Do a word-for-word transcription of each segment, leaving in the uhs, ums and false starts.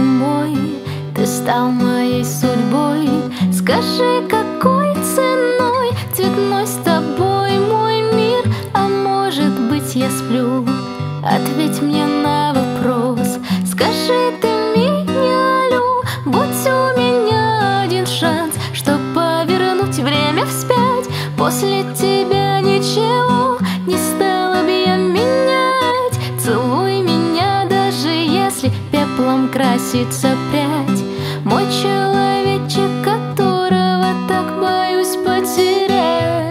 мой, ты стал моей судьбой. Скажи, какой ценой цветной с тобой мой мир? А может быть, я сплю? Ответь мне на вопрос. Скажи, ты меня любишь? Будь у меня один шанс, чтоб повернуть время вспять. После тебя ничего не стала бы я менять. Целуй меня, даже если пеплом красится прядь. Мой человечек, которого так боюсь потерять.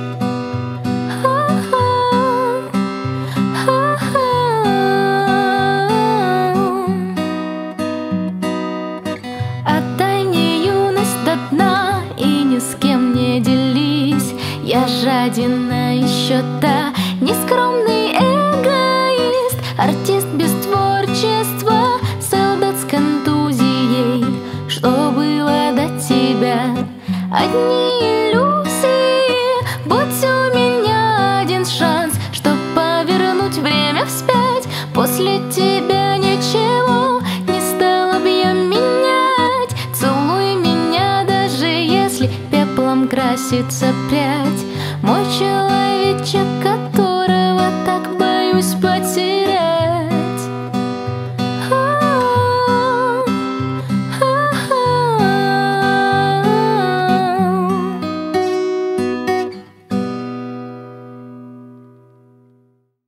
Отдай мне юность до дна и ни с кем не делись. Я жаден на счета, нескромный эгоист, артист без творчества, солдат с контузией. Что было до тебя? Одни иллюзии. Будь у меня один шанс, чтоб повернуть время вспять. После тебя ничего не стала бы я менять. Целуй меня, даже если пеплом красится прядь. Мой человек